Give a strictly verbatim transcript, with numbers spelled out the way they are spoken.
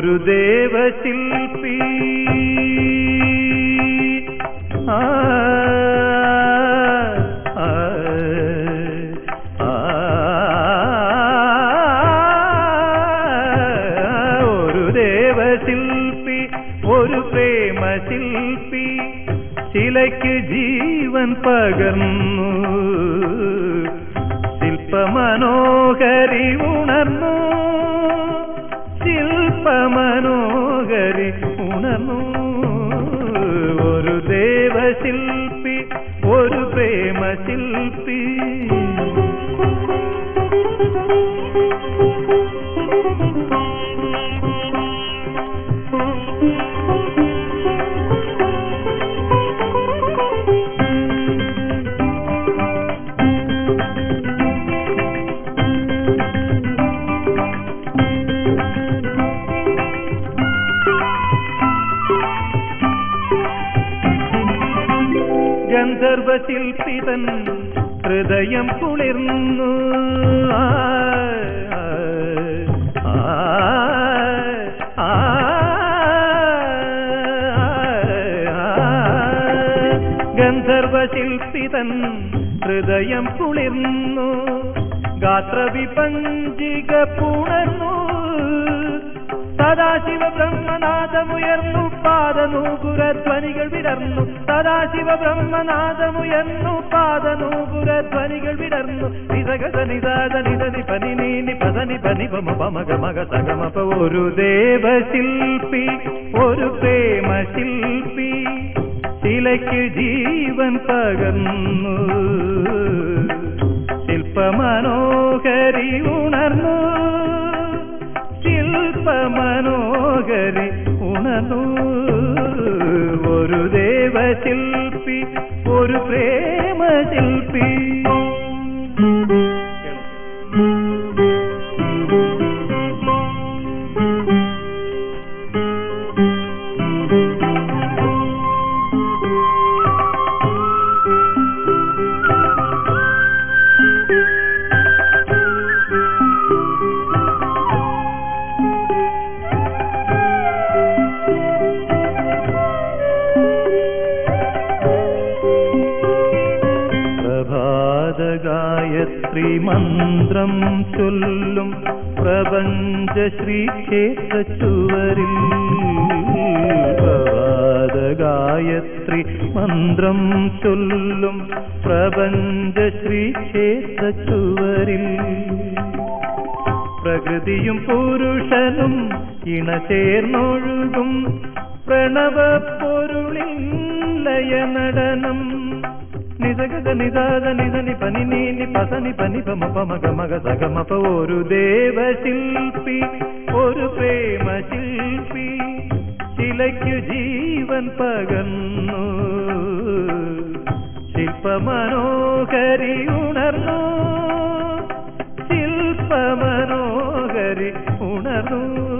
ഒരു ദേവശില്പി ആ ഒരു ദേവശില്പി ഒരു പ്രേമശില്പി ശിലയ്ക്ക് ജീവൻ പകർന്നു ശില്പമനോഹരി ഉണർന്നു ശില്പമനോഹരി ഉണർന്നു ഒരു ദേവശില്പി ഒരു പ്രേമശില്പി ഗന്ധർവശില്പിതൻ ഹൃദയം കുളിർന്നു ഗന്ധർവശില്പിതൻ ഹൃദയം കുളിർന്നു ഗാത്രവിപഞ്ചിക പുണർന്നു സദാശിവ ബ്രഹ്മനാഥമുയർന്നു പാദനൂപുരധ്വനികൾ വിടർന്നു സദാശിവ ബ്രഹ്മനാഥമുയർന്നു പാദനൂപുരധ്വനികൾ വിടർന്നു നിസഗത നിദാദ നിദനി പനി നീനി പദനി പനി പമ പമഗ മഗ സഗമപ ഒരു ദേവശില്പി ഒരു പ്രേമശില്പി ശിലയ്ക്ക് ജീവൻ പകർന്നു ശില്പമനോഹരി ഉണർന്നു ശില്പമനോഹരി ഉണർന്നു ഒരു ദേവശില്പി ഒരു പ്രേമശില്പി ഗായത്രി മന്ത്രം ചൊല്ലും പ്രപഞ്ച ശ്രീക്ഷേത്ര ചുവരിൽ പ്രഭാത ഗായത്രി മന്ത്രം ചൊല്ലും പ്രപഞ്ച ശ്രീക്ഷേത്ര ചുവരിൽ പ്രകൃതിയും പുരുഷനും ഇണചേർന്നൊഴുകും പ്രണവ പൊരുളിൽ ലയനടനം നിസഗത നിദാദ നിദനി പനി നീനി പസനി പനി പമ പമഗ മഗ സഗമപ ഒരു ദേവശില്പി ഒരു പ്രേമശില്പി ശിലയ്ക്കു ജീവൻ പകർന്നു ശില്പമനോഹരി ഉണർന്നു ശില്പമനോഹരി ഉണർന്നു